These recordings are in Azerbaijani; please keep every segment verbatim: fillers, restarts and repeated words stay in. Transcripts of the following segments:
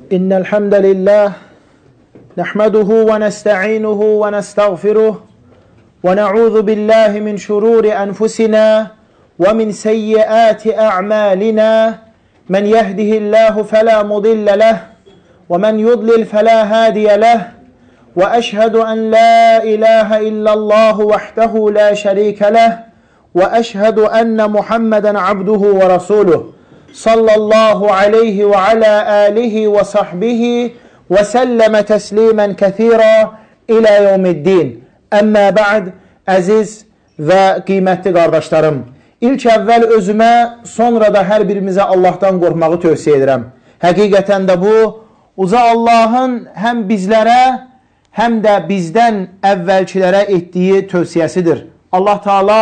إن الحمد لله نحمده ونستعينه ونستغفره ونعوذ بالله من شرور أنفسنا ومن سيئات أعمالنا من يهده الله فلا مضل له ومن يضلل فلا هادي له وأشهد أن لا إله إلا الله وحده لا شريك له وأشهد أن محمدا عبده ورسوله صلى الله عليه وعلى آله وصحبه وسلم تسليما كثيرا إلى يوم الدين. Əmmə bə'd, əziz və qiymətli qardaşlarım, ilk əvvəl özümə, sonra da hər birimizə Allahdan qorxmağı tövsiyə edirəm. Həqiqətən də bu, uca Allahın həm bizlərə, həm də bizdən əvvəlkilərə etdiyi tövsiyəsidir. Allah Teala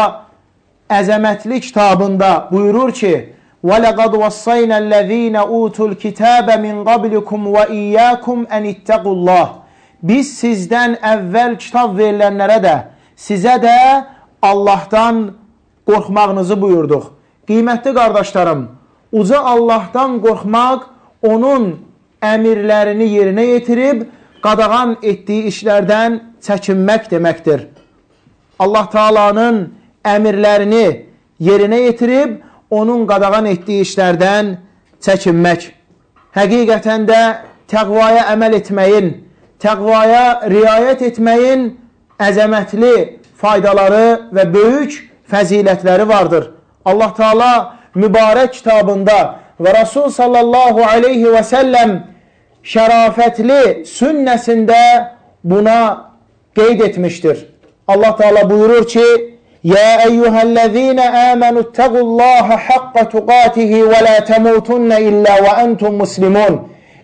əzəmətli kitabında buyurur ki, وَلَقَدْ وَصَّيْنَا الَّذ۪ينَ اُوتُوا الْكِتَابَ مِنْ قَبْلِكُمْ وَاِيَّاكُمْ اَنِ اتَّقُوا اللّٰهِ Biz sizdən əvvəl kitab verilənlərə də, sizə də Allahdan qorxmağınızı buyurduq. Qiymətli qardaşlarım, uca Allahdan qorxmaq, onun əmirlərini yerinə yetirib, qadağan etdiyi işlərdən çəkinmək deməkdir. Allah Teala'nın əmirlərini yerinə yetirib, onun qadağan etdiyi işlərdən çəkinmək. Həqiqətən də təqvaya əməl etməyin, təqvaya riayət etməyin əzəmətli faydaları və böyük fəzilətləri vardır. Allah Teala mübarək kitabında və Rasul sallallahu aleyhi və səlləm şərafətli sünnəsində buna qeyd etmişdir. Allah Teala buyurur ki, يَا أَيُّهَا الَّذ۪ينَ آمَنُوا اتَّقُوا اللّٰهَ حَقَّ تُقَاتِهِ وَلَا تَمُوتُنَّ إِلَّا وَأَنْتُمْ مُسْلِمُونَ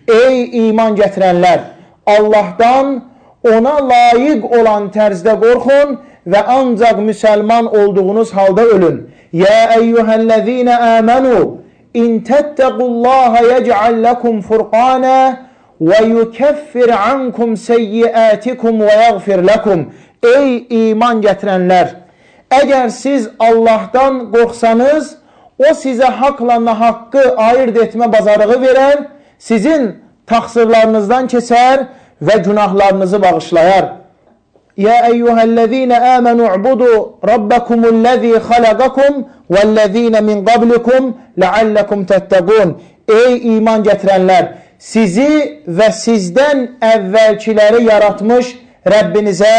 Ey iman gətirənlər! Allahdan ona layiq olan tərzdə qorxun və ancaq müsəlman olduğunuz halda ölün. يَا أَيُّهَا الَّذ۪ينَ آمَنُوا إِنْ تَتَّقُوا اللّٰهَ يَجْعَلْ لَكُمْ فُرْقَانًا وَيُكَفِّرْ عَنْكُمْ سَيِّئَاتِكُمْ وَيَغْفِرْ لَكُمْ Ey iman gətirənlər! Əgər siz Allahdan qorxsanız, o sizə haqla nahaqqı ayırt etmə bacarığı verər, sizin təqsirlərinizdən keçər və günahlarınızı bağışlayar. Ya eyyuhəl-ləzīnə əmənu u'budu rabbakumullezî xalaqakum vəllezînə min qablikum ləalləkum təttəqun Ey iman gətirənlər! Sizi və sizdən əvvəlkiləri yaratmış Rəbbinizə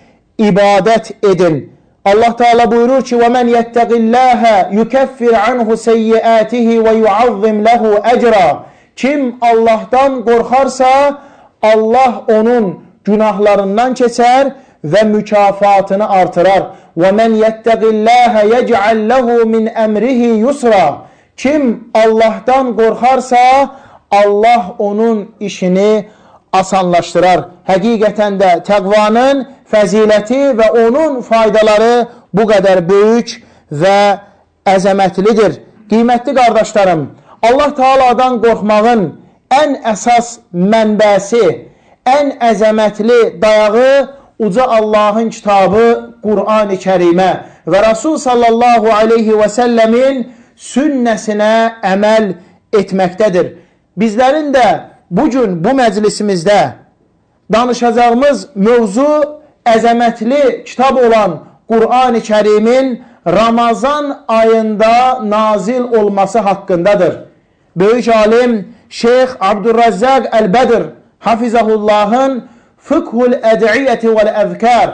ibadət edin. Allah Teala buyurur ki, وَمَنْ يَتَّقِ اللّٰهَ يُكَفِّرْ عَنْهُ سَيِّئَاتِهِ وَيُعَظِّمْ لَهُ أَجْرًا Kim Allah'tan qorxarsa, Allah onun günahlarından keçər və mükafatını artırar. وَمَنْ يَتَّقِ اللّٰهَ يَجْعَلْ لَهُ مِنْ أَمْرِهِ يُسْرًا Kim Allah'tan qorxarsa, Allah onun işini asanlaşdırar. Həqiqətən də təqvanın fəziləti və onun faydaları bu qədər böyük və əzəmətlidir. Qiymətli qardaşlarım, Allah Teala'dan qorxmağın ən əsas mənbəsi, ən əzəmətli dayağı uca Allahın kitabı Qur'an-ı Kərimə və Rasul sallallahu aleyhi və səlləmin sünnəsinə əməl etməkdədir. Bizlərin də bugün bu məclisimizdə danışacağımız mövzu əzəmətli kitab olan Qur'an-ı Kərimin Ramazan ayında nazil olması haqqındadır. Böyük alim Şeyx Abdurrazzaq Əl-Bədir Hafizahullahın Fıkhul Əd'iyyəti vəl-Əzkər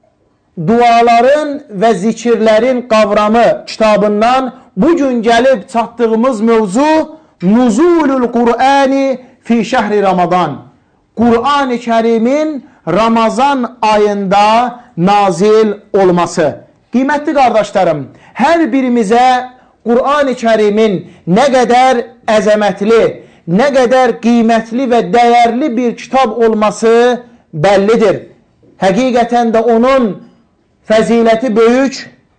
Duaların və zikirlərin qavramı kitabından bugün gəlib çatdığımız mövzu Nuzulul Qur'ani fi şəhri Ramazan Qur'an-ı Kərimin Ramazan ayında nazil olması. Qiymətli qardaşlarım, hər birimizə Qur'an-ı Kərimin nə qədər əzəmətli, nə qədər qiymətli və dəyərli bir kitab olması bəllidir. Həqiqətən də onun fəziləti böyük,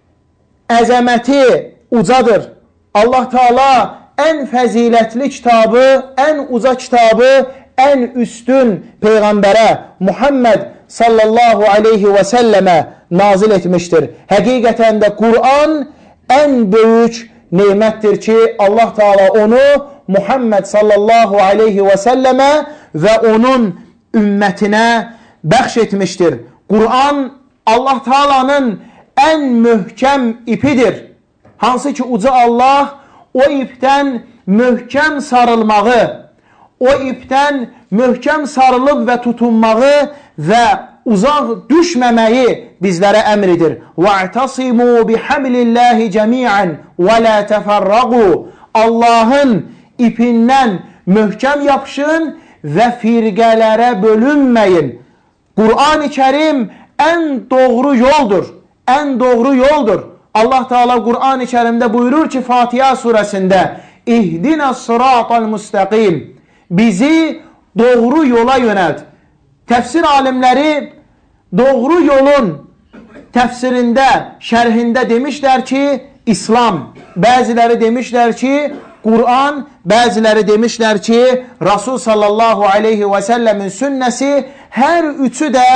əzəməti ucadır. Allah Teala ən fəzilətli kitabı, ən uca kitabı, ən üstün Peyğəmbərə Muhammed sallallahu aleyhi və səlləmə nazil etmişdir. Həqiqətən də Qur'an ən böyük nemətdir ki, Allah Teala onu Muhammed sallallahu aleyhi və səlləmə və onun ümmətinə bəxş etmişdir. Quran Allah Taala'nın ən möhkəm ipidir. Hansı ki uca Allah o ipdən möhkəm sarılmağı, o ipdən möhkəm sarılıb və tutunmağı və uzaq düşməməyi bizlərə əmr edir. وَاَعْتَصِمُوا بِحَبْلِ اللّٰهِ جَمِيعًا وَلَا تَفَرَّقُوا Allahın ipindən möhkəm yapışın və firqələrə bölünməyin. Quran-ı Kerim ən doğru yoldur. Ən doğru yoldur. Allah Teala Quran-ı Kerimdə buyurur ki Fatiha surəsində İhdina sıratal müstəqim bizi doğru yola yönəlt. Təfsir alimləri doğru yolun təfsirində, şərhində demişlər ki İslam, bəziləri demişlər ki Quran, bəziləri demişlər ki Rasul sallallahu aleyhi və səlləmin sünnəsi, hər üçü də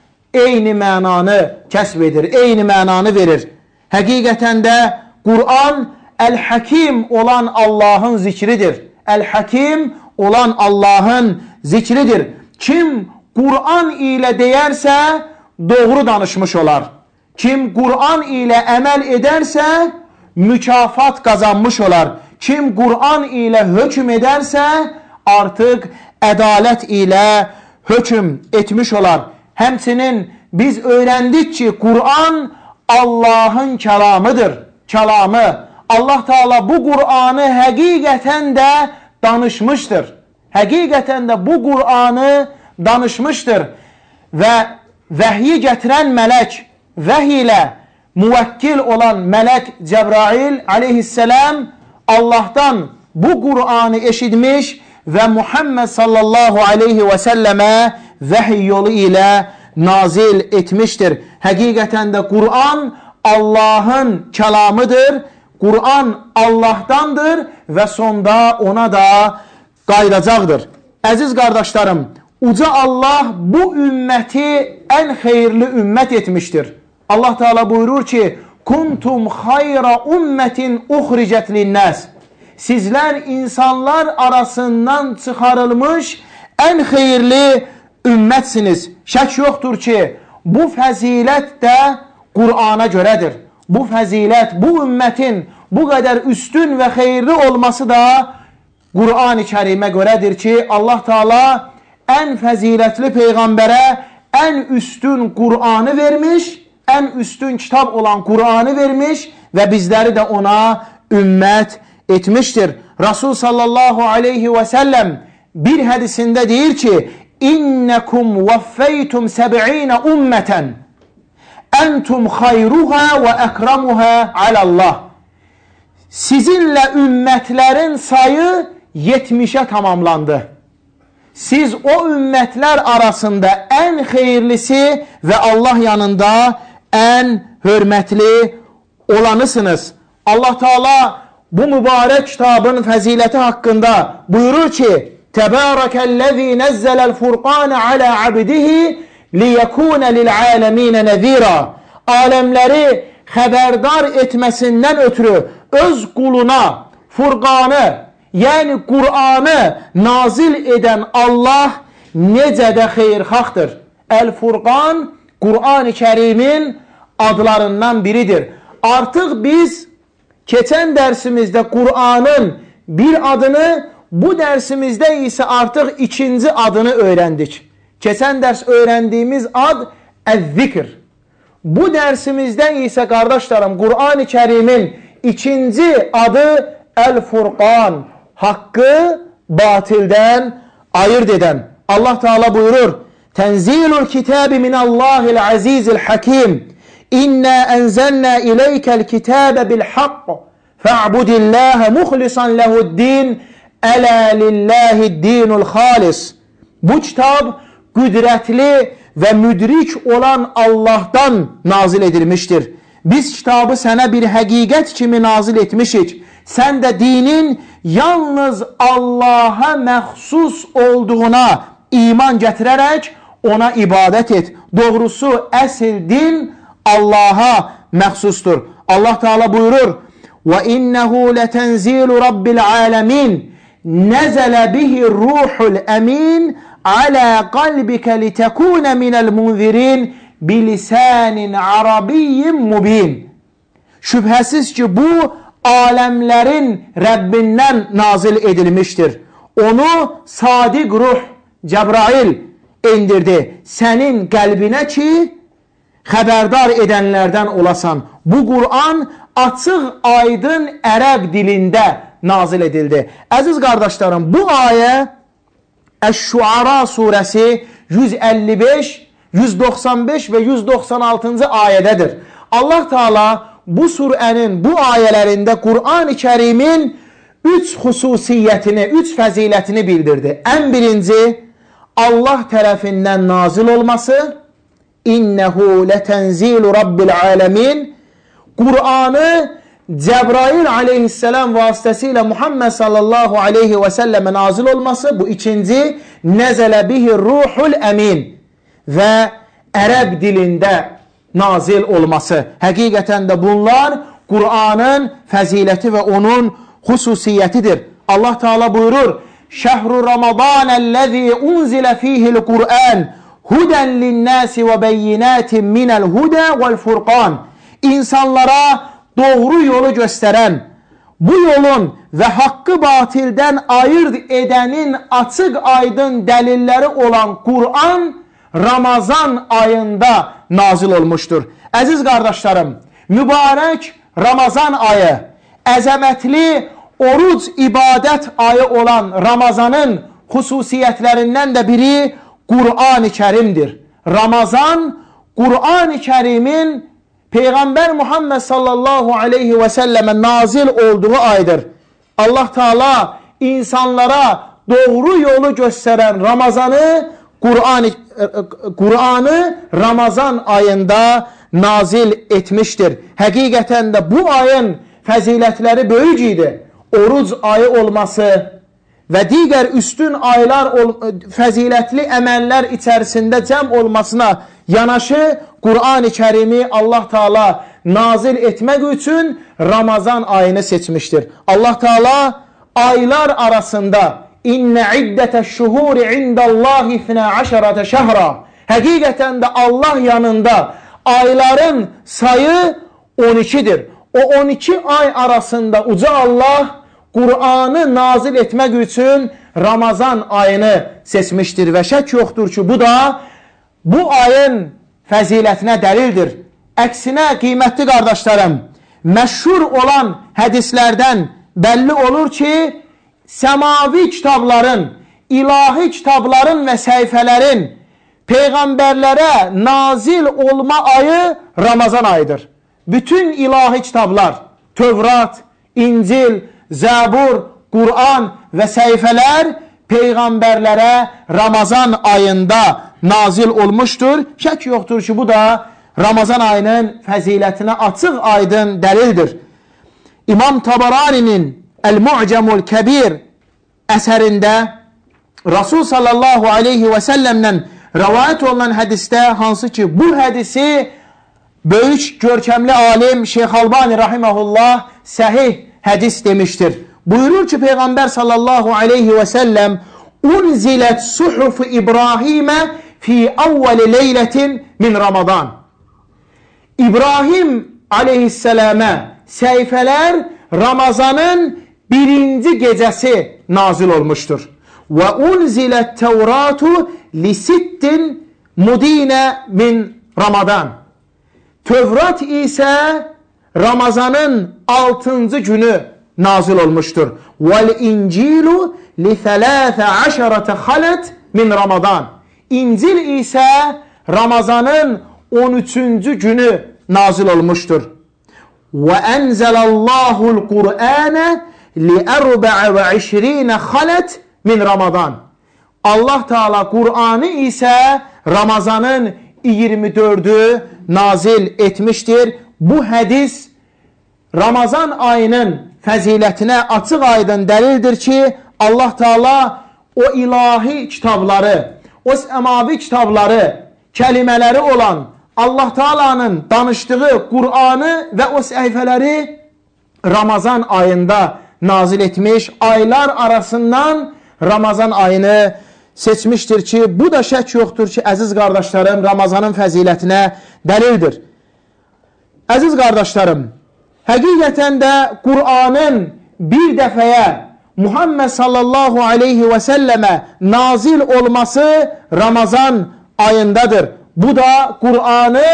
eyni mənanı kəsb edir, eyni mənanı verir. Həqiqətən də Quran Əl-Həkim olan Allahın zikridir. Əl-Həkim olan Allahın zikridir. Kim Quran ilə deyərsə doğru danışmış olar. Kim Quran ilə əməl edərsə mükafat qazanmış olar. Kim Quran ilə hökm edərsə artıq ədalət ilə hökm etmiş olar. Həmçinin biz öyrəndik ki Quran Allahın kəlamıdır. Kəlamı. Allah Teala bu Quranı həqiqətən də danışmışdır. Həqiqətən də bu Quranı danışmışdır. Və vəhyi gətirən mələk, vəhy ilə müvəkkil olan mələk Cəbrail aleyhisselam Allah'tan bu Kur'an'ı eşitmiş ve Muhammed sallallahu aleyhi ve selleme vahiy yolu ile nazil etmiştir. Hakikaten de Kur'an Allah'ın kelamıdır. Kur'an Allah'tandır ve sonda ona da qayıdacaqdır. Əziz qardaşlarım, uca Allah bu ümməti en xeyirli ümmət etmiştir. Allah Teala buyurur ki, kuntum xayra ummetin uxricət linnəs. Sizlər insanlar arasından çıxarılmış en xeyirli ümmətsiniz. Şək yoxdur ki, bu fəzilət də Qur'ana görədir. Bu fəzilət, bu ümmətin bu qədər üstün və xeyirli olması da Qur'an-ı Kərimə görədir ki, Allah Teala en fəzilətli Peyğəmbərə en üstün Qur'anı vermiş, en üstün kitab olan Qur'anı vermiş ve bizləri də ona ümmət etmiştir. Rasul sallallahu aleyhi ve sellem bir hədisində deyir ki, İnnekum vaffeytum seb'ine ummeten entum xayruha ve ekramuha alallah. Sizinle ümmətlərin sayı yetmişe tamamlandı. Siz o ümmetler arasında en hayırlısı ve Allah yanında en hürmetli olanısınız. Allah Teala bu mübarek kitabın fəziləti hakkında buyurur ki, Tebârekellezî nezzelel furqâne alâ abdihi liyekûne lil'âlemîne nezîrâ. Alemleri xəbərdar etmesinden ötürü öz kuluna Furqanı, yani Kur'an'ı nazil eden Allah necə də xeyirxaxdır. El-Furqan Kur'an-ı Kerim'in adlarından biridir. Artık biz keçən dərsimizdə Kur'an'ın bir adını, bu dersimizde ise artık ikinci adını öğrendik. Keçən dərs öğrendiğimiz ad Ez-Zikr. Bu dersimizde ise kardeşlerim Kur'an-ı Kerim'in ikinci adı El-Furqan. Hakkı batilden ayırt eden. Allah Teala buyurur. Tenzilul kitabi minallahil azizil hakim. İnna enzelna ileykel kitabe bil haqq. Fa'budillâhe muhlisan lehu'd-din. Ela lillahi'd-dinul halis. Bu kitap güdretli ve müdrik olan Allah'tan nazil edilmiştir. Biz kitabı sana bir hakikat kimi nazil etmişik. Sen de dinin yalnız Allah'a məxsus olduğuna iman gətirərək ona ibadət et. Doğrusu əsl din Allah'a məxsustur. Allah Teala buyurur: "Və innehu letenzilu rabbil alamin." nezələ bihi ruhul əmin alə qalbikə litəkunə minəl munzirin bilisanin arabiyyin mubin. Şübhəsiz ki, bu aləmlərin Rəbbindən nazil edilmişdir. Onu sadiq ruh Cəbrail indirdi sənin qəlbinə ki, xəbərdar edənlərdən olasan. Bu Qur'an açıq, aydın ərəb dilində nazil edildi. Əziz qardaşlarım, bu ayə Əş-Şuara surəsi yüz əlli beş, yüz doxsan beş və yüz doxsan altıncı ayədədir. Allah Teala bu surənin bu ayələrində Qur'an-ı Kərimin üç xüsusiyyətini, üç fəzilətini bildirdi. Ən birinci, Allah tərəfindən nazil olması, İnnəhu lətənzilu Rabbil aləmin, Qur'anı Cəbrail aleyhisselam vasitəsilə Muhammed sallallahu aleyhi və səlləmə nazil olması. Bu ikinci, nəzələ bihi ruhul əmin və ərəb dilində nazil olması. Həqiqətən də bunlar Qur'anın fəziləti və onun xüsusiyyətidir. Allah Teala buyurur, Şəhru Ramazanəl-ləzi unzilə fihil Qur'an hudən linnəsi və bəyinətin minəl hudə vəl-furqan. İnsanlara doğru yolu göstərən, bu yolun və haqqı batildən ayırt edənin açıq aydın dəlilləri olan Qur'an Ramazan ayında nazil olmuşdur. Əziz qardaşlarım, mübarək Ramazan ayı, əzəmətli oruc ibadət ayı olan Ramazanın xüsusiyyətlərindən də biri Qur'an-ı Kərimdir. Ramazan, Qur'an-ı Kərimin Peyğəmbər Muhammed sallallahu aleyhi və səlləmə nazil olduğu aydır. Allah Teala insanlara doğru yolu göstərən Ramazanı, Qur'an-ı Qur'anı Ramazan ayında nazil etmişdir. Həqiqətən də bu ayın fəzilətləri böyük idi. Oruc ayı olması və digər üstün aylar fəzilətli əməllər içərisində cəm olmasına yanaşı Qur'an-ı Kərimi Allah Teala nazil etmək üçün Ramazan ayını seçmişdir. Allah Teala aylar arasında İnnə iddətəş-şuhuri indallahi ithnə əşərətə şəhra. Həqiqətən də Allah yanında ayların sayı on ikidir. O on iki ay arasında uca Allah Qur'anı nazil etmək üçün Ramazan ayını seçmişdir və şək yoxdur ki, bu da bu ayın fəzilətinə dəlildir. Əksinə, qiymətli qardaşlarım, məşhur olan hədislərdən bəlli olur ki, səmavi kitabların, ilahi kitabların və səhifələrin peyğəmbərlərə nazil olma ayı Ramazan ayıdır. Bütün ilahi kitablar, Tövrat, İncil, Zəbur, Qur'an və səhifələr peyğəmbərlərə Ramazan ayında nazil olmuşdur. Şək yoxdur ki, bu da Ramazan ayının fəzilətinə açıq aydın dəlildir. İmam Tabarani'nin El-Mu'camul Kəbir əsərində Rasul sallallahu aleyhi və səlləmdən rəvayət olunan hədisdə, hansı ki, bu hədisi böyük görkəmli alim Şeyx Albani rahiməhullah səhih hədis demişdir. Buyurur ki, Peyğəmbər sallallahu aleyhi və səlləm unzilət suhufu İbrahimə fi avvəli leylətin min Ramazan. İbrahim aleyhissələmə səhifələr Ramazanın birinci gecəsi nazil olmuştur. Və unzilət Tevratu li sittin mudinə min Ramazan. Tövrat isə Ramazanın altıncı günü nazil olmuştur. Vəl-İncilu li thələthə əşərətə xalət min Ramazan. İncil isə Ramazanın on üçüncü günü nazil olmuşdur. Və ənzələllahul Qur'anə li ərbəə və işrinə xalət min Ramazan. Allah Teala Qur'anı isə Ramazanın iyirmi dördü nazil etmiştir. Bu hədis Ramazan ayının fəzilətinə açıq aydın dəlildir ki, Allah Teala o ilahi kitabları, o səmavi kitabları, kəlimələri olan Allah Teala'nın danışdığı Qur'anı və o səhifələri Ramazan ayında nazil etmiş, aylar arasından Ramazan ayını seçmişdir ki, bu da şək yoxdur ki, əziz qardaşlarım, Ramazanın fəzilətinə dəlildir. Əziz qardaşlarım, həqiqətən də Qur'anın bir dəfəyə Muhammed sallallahu aleyhi və səlləmə nazil olması Ramazan ayındadır. Bu da Qur'anı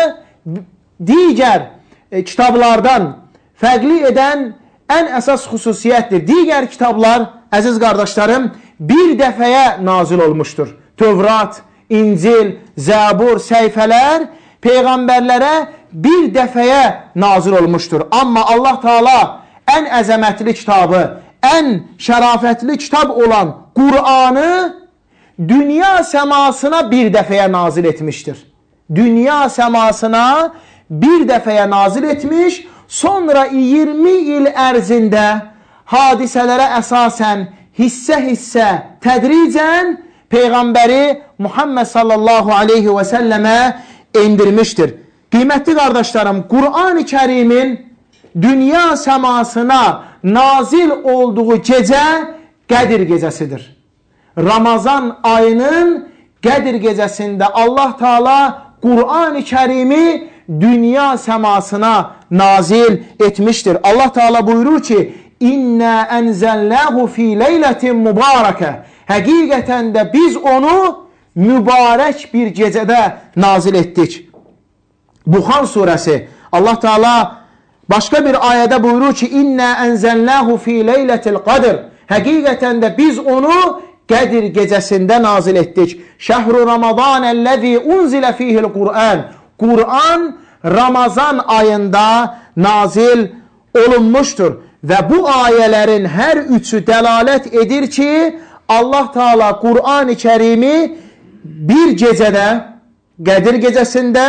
digər e, kitablardan fərqli edən ən əsas xüsusiyyətdir. Digər kitablar, əziz qardaşlarım, bir dəfəyə nazil olmuşdur. Tövrat, İncil, Zəbur, səhifələr Peyğəmbərlərə bir dəfəyə nazil olmuşdur. Amma Allah Teala ən əzəmətli kitabı, ən şərafətli kitab olan Qur'anı dünya səmasına bir dəfəyə nazil etmişdir. Dünya səmasına bir dəfəyə nazil etmiş, sonra iyirmi il ərzində hadisələrə əsasən hissə-hissə tədricən Peyğəmbəri Muhammed sallallahu aleyhi və səlləmə endirmişdir. Qiymətli qardaşlarım, Qur'an-ı Kərimin dünya səmasına nazil olduğu gecə Qədir gecəsidir. Ramazan ayının Qədir gecəsində Allah Teala Qur'an-ı Kərimi dünya səmasına nazil etmişdir. Allah Teala buyurur ki, İnna enzəlləhu fi leylətin mübarəkə. Həqiqətən də biz onu mübarək bir gecədə nazil etdik. Buxan surəsi, Allah Teala başqa bir ayədə buyurur ki, İnna enzəlləhu fi leylətil qadr. Həqiqətən də biz onu Qədir gecəsində nazil etdik. Şəhru Ramazan əlləzi unzilə fihil Qur'an. Qur'an Ramazan ayında nazil olunmuşdur. Və bu ayələrin hər üçü dəlalət edir ki, Allah Teala Qur'an-ı Kərimi bir gecədə, Qədir gecəsində,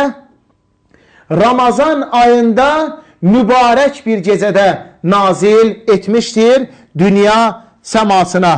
Ramazan ayında mübarək bir gecədə nazil etmişdir dünya səmasına.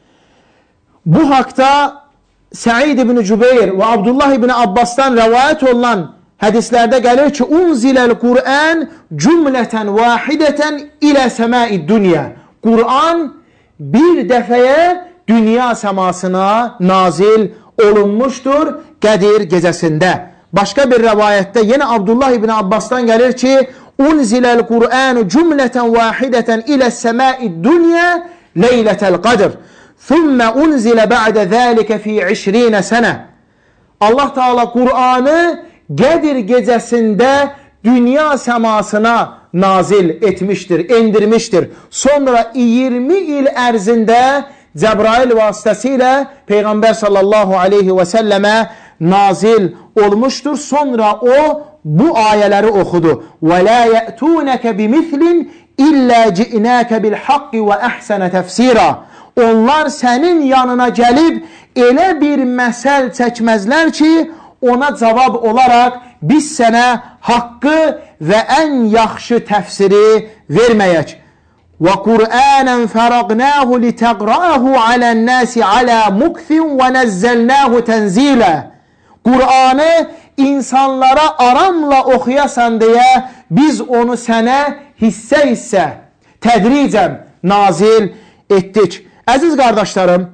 Bu haqda Səid ibn Cübeyr və Abdullah ibn Abbasdan rəvayət olunan hədislərdə gəlir ki, Unziləl Qur'an cümlətən vahidətən ilə səmai dünya. Qur'an bir dəfəyə dünya səmasına nazil olunmuşdur Qədir gecəsində. Başqa bir rəvayətdə yenə Abdullah ibn Abbasdan gəlir ki, Unziləl Qur'an cümlətən vahidətən ilə səmai dünya leylətəl qadr. Thumma unzilə ba'də zəlikə fi iyirmi sənə. Allah Teala Qur'anı Qədir gecəsində dünya səmasına nazil etmişdir, endirmişdir. Sonra iyirmi il ərzində Cəbrail vasitəsilə Peyğəmbər sallallahu aleyhi və səlləmə nazil olmuşdur. Sonra o bu ayələri oxudu. وَلَا يَأْتُونَكَ بِمِثْلٍ إِلَّا جِئْنَاكَ بِالْحَقِّ وَأَحْسَنَ تَفْسِيرًا. Onlar sənin yanına gəlib elə bir məsəl çəkməzlər ki, ona cavab olaraq biz sənə haqqı və ən yaxşı təfsiri verməyək. وَقُرْآنًا فَرَقْنَاهُ لِتَقْرَأَهُ عَلَى النَّاسِ عَلَى مُكْثٍ وَنَزَّلْنَاهُ تَنْزِيلًا. Qur'anı insanlara aramla oxuyasan deyə biz onu sənə hissə-hissə, tədricən nazil etdik. Əziz qardaşlarım,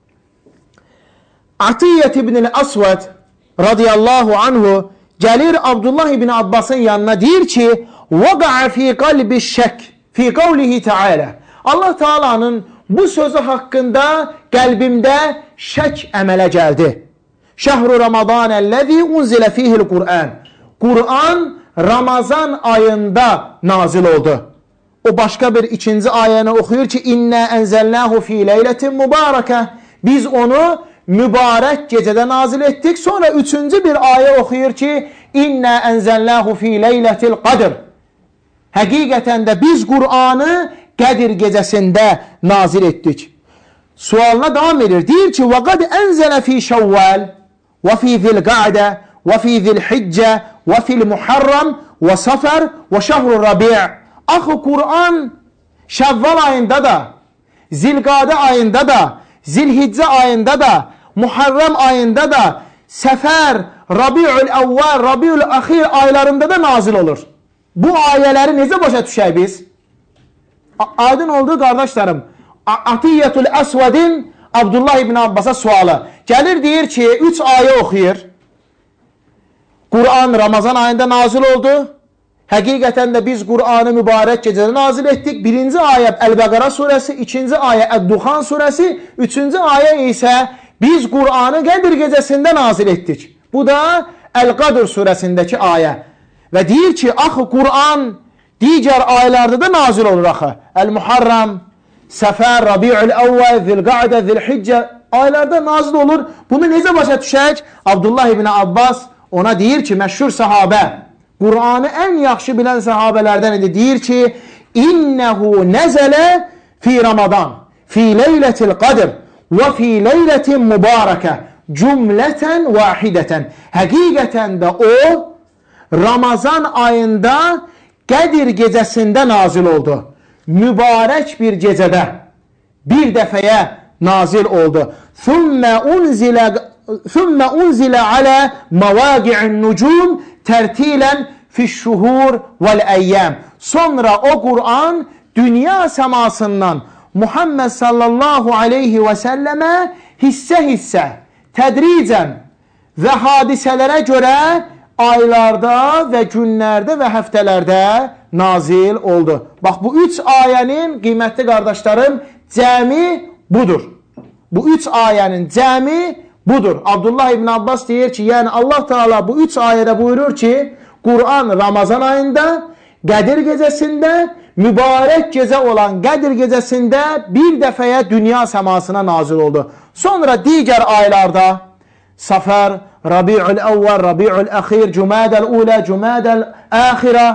Atiyyət ibn-i Asvad radiyallahu anhu gəlir Abdullah ibn Abbasın yanına, deyir ki, وَقَعَ فِي قَلْبِ الشَّكِّ فِي قَوْلِهِ تَعَالَى. Allah Teala'nın bu sözü haqqında qəlbimdə şək əmələ gəldi. Şəhru Ramazan əlləzi unzilə fihil Qur'an. Qur'an Ramazan ayında nazil oldu. O başqa bir ikinci ayəni oxuyur ki, İnnə ənzəlnəhu fi leylətin mübarəkə. Biz onu mübarək gecədə nazil etdik. Sonra üçüncü bir ayə oxuyur ki, İnnə ənzəlnəhu fi leylətil qadr. Həqiqətən də biz Qur'anı Qədir gecəsində nazil etdik. Sualına davam edir. Deyir ki, وَقَدْ أَنْزَلَ فِي شَوَّالِ وَفِي ذِي الْقَعْدَ وَفِي ذِي الْحِجَّةِ وَفِي الْمُحَرَّمِ وَصَفَرِ وَشَهْرُ الرَّبِيعِ. Axı Qur'an Şəvval ayında da, Zilqadə ayında da, Zilhiccə ayında da, Muharrem ayında da, Səfər, Rabi'ül Əvvəl, Rabi'ül Əxir aylarında da nazil olur. Bu ayələri necə başa düşək biz? Aydın oldu qardaşlarım. Atiyyetul Əsvədin Abdullah ibn Abbas'a sualı. Gəlir deyir ki, üç ayə oxuyur. Quran Ramazan ayında nazil oldu. Həqiqətən də biz Qur'anı mübarək gecədə nazil etdik. Birinci ayə Əl-Bəqara surəsi, ikinci ayə Əd-Duxan surəsi, üçüncü ayə isə biz Qur'anı Qədir gecəsində nazil etdik. Bu da Əl-Qadr surəsindəki ayə. Və deyir ki, axı Qur'an digər ayələrdə də nazil olur axı. Əl-Muharram, Səfər, Rabi'ül Əvvəl, Zilqa'də, Zilhiccə ayələrdə nazil olur. Bunu necə başa düşək? Abdullah ibn Abbas ona deyir ki, məşhur sahabə, Qur'anı ən yaxşı bilən sahabələrdən idi. Deyir ki, İnnəhu nəzələ fi Ramadan, fi leylətil qadr və fi leylətin mübarəkə cümlətən vahidətən. Həqiqətən də o, Ramazan ayında Qədir gecəsində nazil oldu. Mübarək bir gecədə bir dəfəyə nazil oldu. Thumma unzilə thumma unzilə alə məvaqi'in nucum tərtilən fiş-şuhur vəl-əyyəm. Sonra o Qur'an dünya səmasından Muhammed sallallahu aleyhi və səlləmə hissə-hissə, tədricən və hadisələrə görə aylarda və günlərdə və həftələrdə nazil oldu. Bax, bu üç ayənin qiymətli qardaşlarım cəmi budur. Bu üç ayənin cəmi budur. Abdullah ibn Abbas deyir ki, yəni Allah Teala bu üç ayədə buyurur ki, Qur'an Ramazan ayında, Qədir gecəsində, mübarək gecə olan Qədir gecəsində bir dəfəyə dünya səmasına nazil oldu. Sonra digər aylarda Səfər, Rabi'ül Əvvəl, Rabi'ül Əxir, Cümədəl Ulə, Cümədəl Əxirə,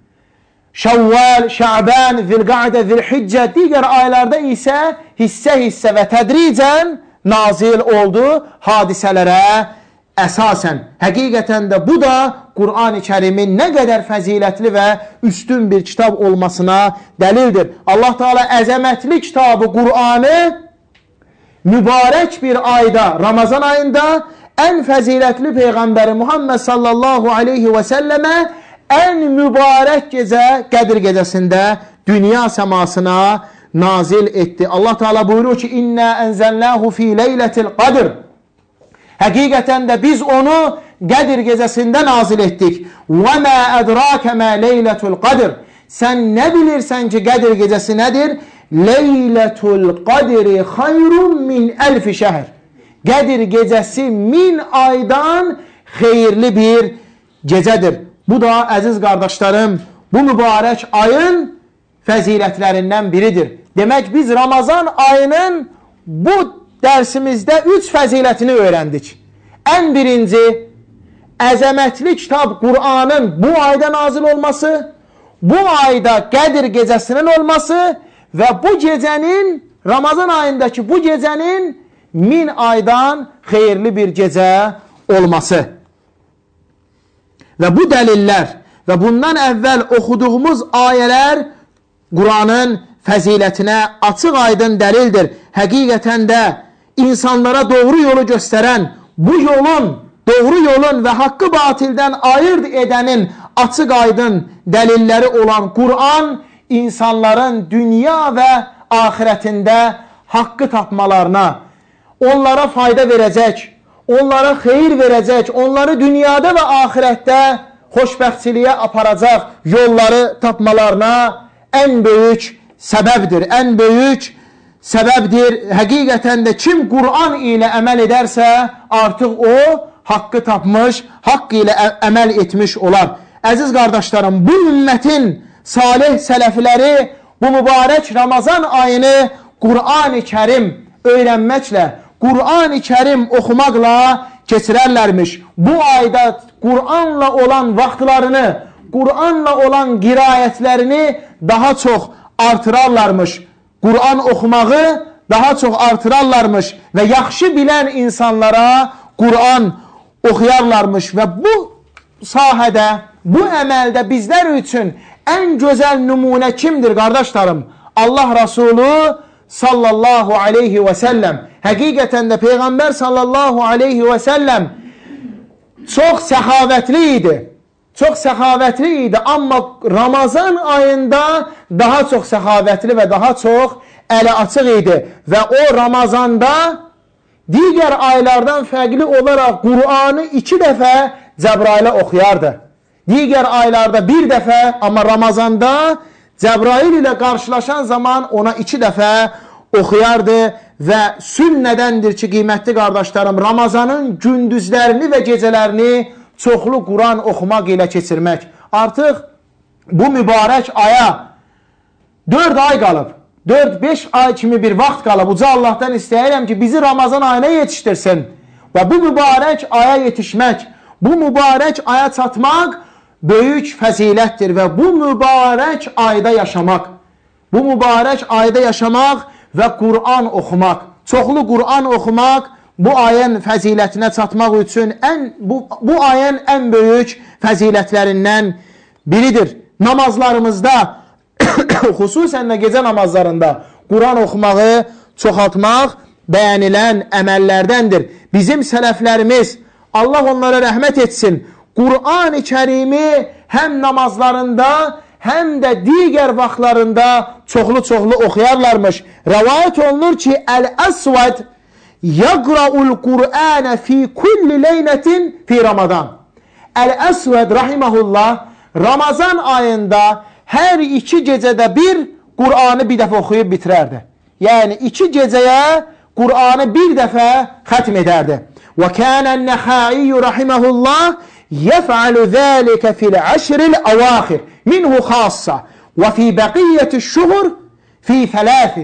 Şəvvəl, Şə'bən, Zilqa'də, Zilhiccə, digər aylarda isə hissə-hissə və tədricən nazil oldu hadisələrə əsasən. Həqiqətən də bu da Qur'an-ı Kərimin nə qədər fəzilətli və üstün bir kitab olmasına dəlildir. Allah Teala əzəmətli kitabı Qur'anı mübarək bir ayda, Ramazan ayında ən fəzilətli Peyğəmbəri Muhammed sallallahu aleyhi və səlləmə ən mübarək gecə Qədir gecəsində dünya səmasına nazil etdi. Allah Teala buyurur ki, İnnə ənzəlnəhu fi leylətil qadr. Həqiqətən də biz onu Qədir gecəsində nazil etdik. Və mə ədrakə mə leylətul qadr. Sən nə bilirsən ki, Qədir gecəsi nədir? Leylətul qadri xayrun min əlfi şəhr. Qədir gecəsi min aydan xeyirli bir gecədir. Bu da, əziz qardaşlarım, bu mübarək ayın fəzilətlərindən biridir. Demək, biz Ramazan ayının bu dərsimizdə üç fəzilətini öyrəndik. Ən birinci, əzəmətli kitab Qur'anın bu ayda nazil olması, bu ayda Qədir gecəsinin olması və bu gecənin, Ramazan ayındakı bu gecənin min aydan xeyirli bir gecə olması. Və bu dəlillər və bundan əvvəl oxuduğumuz ayələr Qur'anın fəzilətinə açıq aydın dəlildir. Həqiqətən də insanlara doğru yolu göstərən, bu yolun, doğru yolun və haqqı batildən ayırt edənin açıq aydın dəlilləri olan Qur'an insanların dünya və axirətində haqqı tapmalarına, onlara fayda verəcək, onlara xeyir verəcək, onları dünyada və axirətdə xoşbəxtçiliyə aparacaq yolları tapmalarına ən böyük səbəbdir, ən böyük səbəbdir. Həqiqətən də kim Qur'an ilə əməl edərsə, artıq o haqqı tapmış, haqq ilə əməl etmiş olar. Əziz qardaşlarım, bu ümmətin salih sələfləri bu mübarək Ramazan ayını Qur'an-ı Kərim öyrənməklə, Qur'an-ı Kərim oxumaqla keçirərlərmiş. Bu ayda Qur'anla olan vaxtlarını, Qur'anla olan qiraətlərini daha çox artırarlarmış. Qur'an oxumağı daha çox artırarlarmış və yaxşı bilən insanlara Qur'an oxuyarlarmış. Və bu sahədə, bu əməldə bizlər üçün ən gözəl nümunə kimdir, qardaşlarım? Allah Rasulü sallallahu aleyhi və səlləm. Həqiqətən də Peyğəmbər sallallahu aleyhi və səlləm çox səxavətli idi. çox səxavətli idi, amma Ramazan ayında daha çox səxavətli və daha çox əli açıq idi. Və o Ramazanda digər aylardan fərqli olaraq Qur'anı iki dəfə Cəbrailə oxuyardı. Digər aylarda bir dəfə, amma Ramazanda Cəbrail ilə qarşılaşan zaman ona iki dəfə oxuyardı və sünnədəndir ki, qiymətli qardaşlarım, Ramazanın gündüzlərini və gecələrini çoxlu Quran oxumaq ilə keçirmək. Artıq bu mübarək aya dörd ay qalıb, dörd beş ay kimi bir vaxt qalıb. Uca Allahdan istəyirəm ki, bizi Ramazan ayına yetişdirsin və bu mübarək aya yetişmək, bu mübarək aya çatmaq böyük fəzilətdir və bu mübarək ayda yaşamaq, bu mübarək ayda yaşamaq və Quran oxumaq, çoxlu Quran oxumaq bu ayın fəzilətinə çatmaq üçün ən, bu, bu ayın ən böyük fəzilətlərindən biridir. Namazlarımızda, xüsusən də gecə namazlarında Quran oxumağı çoxaltmaq bəyənilən əməllərdəndir. Bizim sələflərimiz, Allah onlara rəhmət etsin, Quran-ı Kərimi həm namazlarında, həm də digər vaxtlarında çoxlu-çoxlu oxuyarlarmış. Rəvayət olunur ki, Əl-Əsvəd yəqra'ul Qur'anə fi kulli leylətin fi Ramadan. Əl-Əsvəd rahiməhullah Ramazan ayında hər iki gecədə bir Qur'anı bir dəfə oxuyub bitirərdi. Yəni iki gecəyə Qur'anı bir dəfə xətm edərdi. Və kənən Nəxaiyyu rahiməhullah يفعل ذلك في العشر الأواخر منه خاصة وفي بقية الشهر في ثلاث.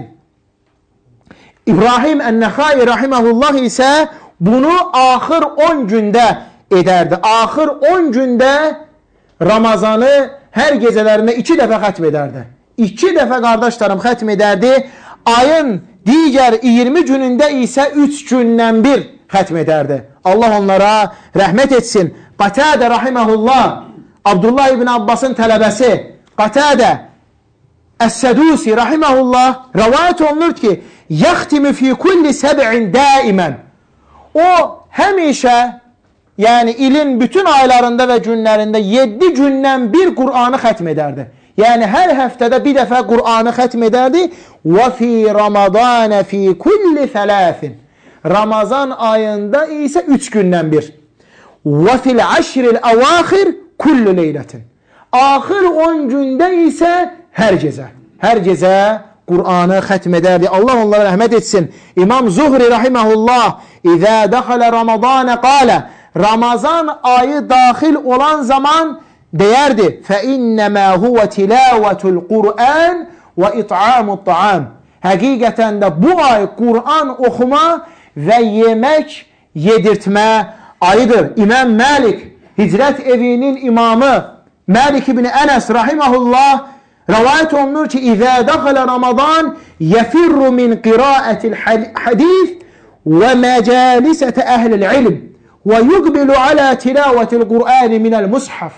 İbrahim Ən-Nəxai rahimehullah isə bunu axır on gündə edərdi. Axır on gündə Ramazanı hər gecələrində iki dəfə xətm edərdi. İki dəfə qardaşlarım xətm edərdi. Ayın digər iyirmi günündə isə üç gündən bir xətm edərdi. Allah onlara rəhmət etsin. Qatadə rahiməhullah, Abdullah ibn Abbasın tələbəsi Qatadə Əs-Sədusi rahiməhullah rəvayət olunur ki, yəxtimi fi kulli səb'in daimən. O həmişə, yəni ilin bütün aylarında və günlərində yeddi gündən bir Qur'anı xətm edərdi. Yəni hər həftədə bir dəfə Qur'anı xətm edərdi. Və fi Ramadanə fi kulli thələfin. Ramazan ayında isə üç gündən bir. Və fil əşril əvaxir kullu leylətin. Axır on gündə isə hər gecə. Hər gecə Qur'anı xətm edərdi. Allah onlara rəhmət etsin. İmam Zuhri rahiməhullah İzə dəxələ Ramadanə qalə. Ramazan ayı daxil olan zaman deyərdi. Fəinnəmə huvə tilavətul Qur'an və it'amut ta'am. Həqiqətən də bu ay Qur'an oxuma və yemək yedirtmə ayıdır. İmam Məlik, hicrət evinin imamı Məlik ibn Ənəs rahiməhullah rəvayət olunur ki, İzə dəxələ Ramadan yəfirru min qiraətil hədis və məcalisətə əhlil ilm və yuqbilu alə tilavətil Qur'ani minəl mushaf.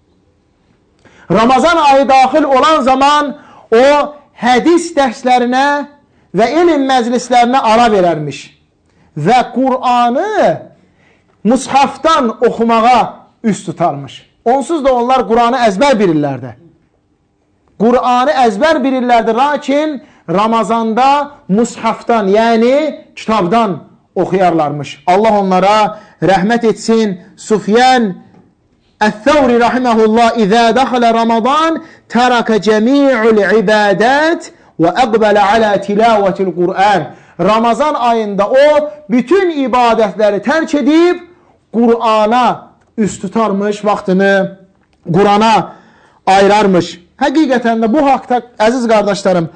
Ramazan ayı daxil olan zaman o hədis dərslərinə və elm məclislərinə ara verərmiş və Qur'anı mushafdan oxumağa üst tutarmış. Onsuz da onlar Qur'anı əzbər bilirlərdi. Qur'anı əzbər bilirlərdi, lakin Ramazanda mushafdan, yəni kitabdan oxuyarlarmış. Allah onlara rəhmət etsin. Sufyan Əth-Thawri rahiməhullah İzə dəxələ Ramadan tərəkə cəmi'ul ibadət və əqbələ alə tilavətil Qur'an. Ramazan ayında o bütün ibadətləri tərk edib Qur'ana üst tutarmış, vaxtını Qur'ana ayırarmış. Həqiqətən də bu haqda, əziz qardaşlarım,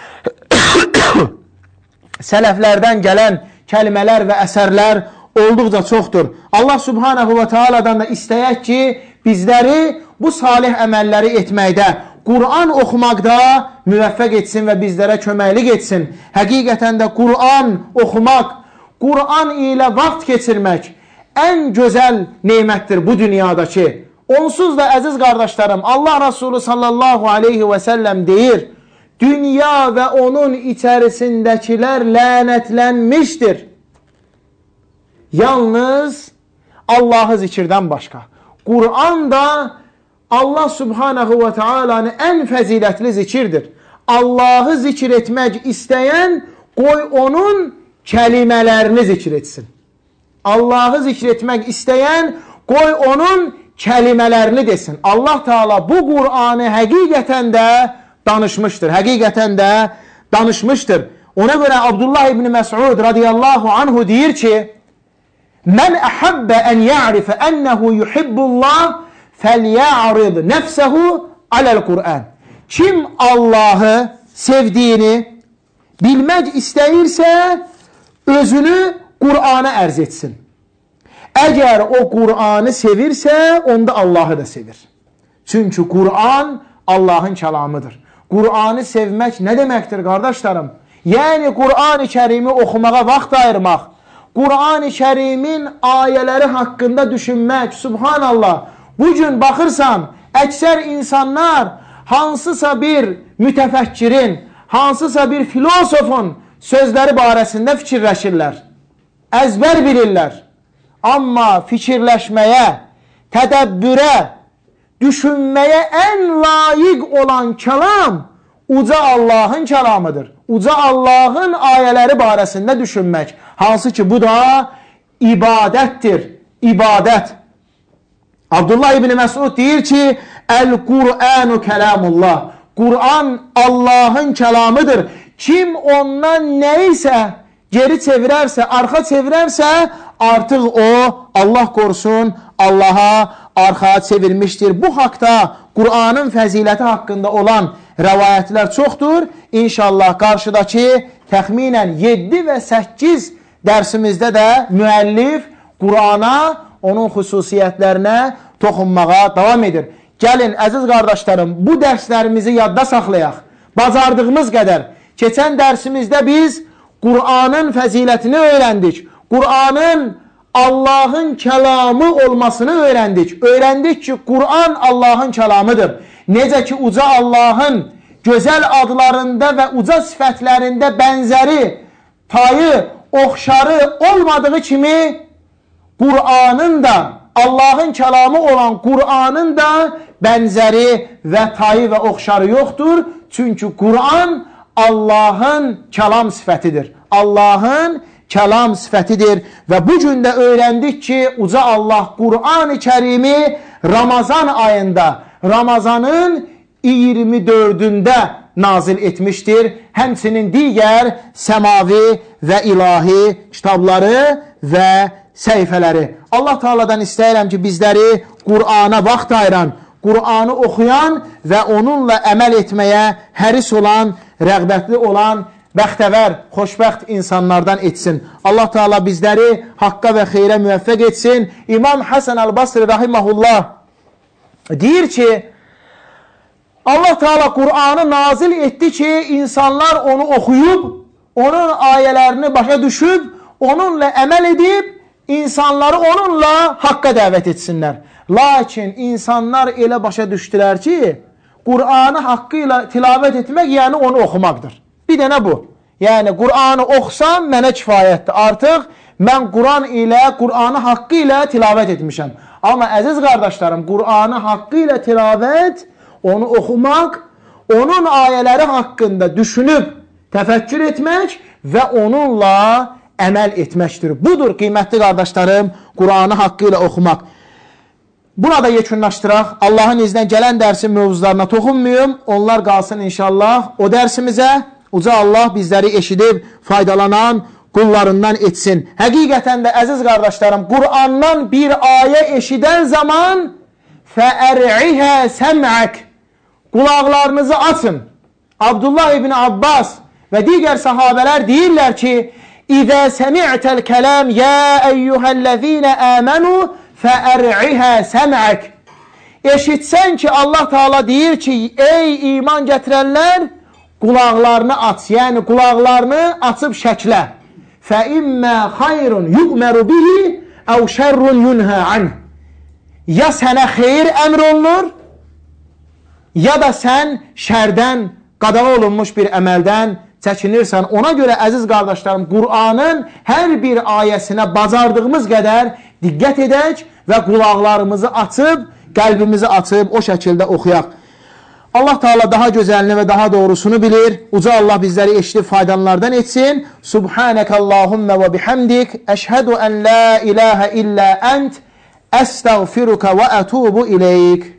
sələflərdən gələn kəlmələr və əsərlər olduqca çoxdur. Allah subhanahu və teala'dan da istəyək ki, bizləri bu salih əməlləri etməkdə, Qur'an oxumaqda müvəffəq etsin və bizlərə köməklik etsin. Həqiqətən də Qur'an oxumaq, Qur'an ilə vaxt keçirmək ən gözəl neymətdir bu dünyadakı. Onsuz da əziz qardaşlarım, Allah Resulü sallallahu aleyhi və səlləm deyir, dünya və onun içərisindəkilər lənətlənmişdir. Yalnız Allahı zikirdən başqa. Qur'an da Allah subhanahu ve taalanın ən fəzilətli zikirdir. Allahı zikir etmək istəyən qoy onun kəlimələrini zikir etsin. Allahı zikir etmək istəyən qoy onun kəlimələrini desin. Allah Teala bu Qur'anı həqiqətən də danışmışdır. Həqiqətən də danışmışdır. Ona görə Abdullah ibn Məs'ud radiyallahu anhu deyir ki, Mən əhəbbə ən ya'rifə ənəhu yuhibbullah fəlyə'rid nəfsəhu aləl Qur'an. Kim Allahı sevdiyini bilmək istəyirsə, özünü Qur'ana ərz etsin. Əgər o Qur'anı sevirsə, onda Allahı da sevir. Çünki Qur'an Allahın kəlamıdır. Qur'anı sevmək nə deməkdir, qardaşlarım? Yəni, Qur'an-ı Kərimi oxumağa vaxt ayırmaq, Qur'an-ı Kərimin ayələri haqqında düşünmək, subhanallah. Bugün baxırsan, əksər insanlar hansısa bir mütəfəkkirin, hansısa bir filosofun sözləri barəsində fikirləşirlər. Əzbər bilirlər. Amma fikirləşməyə, tədəbbürə, düşünməyə ən layiq olan kəlam uca Allahın kəlamıdır. Uca Allahın ayələri barəsində düşünmək. Hansı ki, bu da ibadətdir. İbadət. Abdullah ibn Məs'ud deyir ki, Əl-Qur'anu kəlamullah. Qur'an Allahın kəlamıdır. Kim ondan nəyisə geri çevirərsə, arxa çevirərsə, artıq o, Allah qorusun, Allaha arxaya çevirmişdir. Bu haqda Qur'anın fəziləti haqqında olan rəvayətlər çoxdur. İnşallah qarşıdakı təxminən yeddi və səkkiz dərsimizdə də müəllif Qur'ana, onun xüsusiyyətlərinə toxunmağa davam edir. Gəlin, əziz qardaşlarım, bu dərslərimizi yadda saxlayaq. Bacardığımız qədər. Keçən dərsimizdə biz Qur'anın fəzilətini öyrəndik. Qur'anın Allahın kəlamı olmasını öyrəndik. Öyrəndik ki, Qur'an Allahın kəlamıdır. Necə ki, uca Allahın gözəl adlarında və uca sifətlərində bənzəri, tayı, oxşarı olmadığı kimi, Qur'anın da, Allahın kəlamı olan Qur'anın da bənzəri və tayı və oxşarı yoxdur. Çünki Qur'an Allahın kəlam sifətidir. Allahın kəlam sifətidir və bu gün də öyrəndik ki, uca Allah Qur'an-ı Kərimi Ramazan ayında, Ramazanın iyirmi dördündə nazil etmişdir. Həmçinin digər səmavi və ilahi kitabları və səhifələri. Allah Teala'dan istəyirəm ki, bizləri Qur'ana vaxt ayıran, Qur'anı oxuyan və onunla əməl etməyə həris olan, rəğbətli olan, bəxtəvər, xoşbəxt insanlardan etsin. Allah Teala bizləri haqqa və xeyrə müvəffəq etsin. İmam Həsən Əl-Basri rahiməhullah deyir ki, Allah Teala Qur'anı nazil etdi ki, insanlar onu oxuyub, onun ayələrini başa düşüb, onunla əməl edib, insanları onunla haqqa dəvət etsinlər. Lakin insanlar elə başa düşdülər ki, Qur'anı haqqı ilə tilavət etmək, yəni onu oxumaqdır. Bir dənə bu. Yəni, Qur'anı oxusam, mənə kifayətdir. Artıq mən Qur'an ilə, Qur'anı haqqı ilə tilavət etmişəm. Amma əziz qardaşlarım, Qur'anı haqqı ilə tilavət, onu oxumaq, onun ayələri haqqında düşünüb, təfəkkür etmək və onunla əməl etməkdir. Budur, qiymətli qardaşlarım, Qur'anı haqqı ilə oxumaq. Burada yekunlaşdıraq. Allahın iznə gələn dərsin mövzularına toxunmayım. Onlar qalsın inşallah o dərsimizə. Uca Allah bizləri eşidib, faydalanan qullarından etsin. Həqiqətən də əziz qardaşlarım, Qur'andan bir ayə eşidən zaman fəər'ihə səm'ək, qulaqlarınızı açın. Abdullah ibn Abbas və digər sahabələr deyirlər ki, İzə səmi'təl kələm, yə əyyuhəl-ləzīnə əmənu fəər'ihə səm'ək. Eşitsən ki, Allah Teala deyir ki, ey iman gətirənlər, qulaqlarını aç, yəni qulaqlarını açıb şəklə. Fəimmə xayrun yu'məru bihi əv şərrun yunhə anh. Ya sənə xeyir əmr olunur, ya da sən şərdən, qadağa olunmuş bir əməldən çəkinirsən. Ona görə, əziz qardaşlarım, Qur'anın hər bir ayəsinə bacardığımız qədər diqqət edək və qulaqlarımızı açıb qəlbimizi açıb o şəkildə oxuyaq. Allah Teala daha gözəlini və daha doğrusunu bilir. Uca Allah bizləri eşidib faydalanlardan etsin. Subhanəkallahumma və bihamdik. Əşhədu ən la ilahə illə ənt. Əstəğfiruka və ətubu iləyik.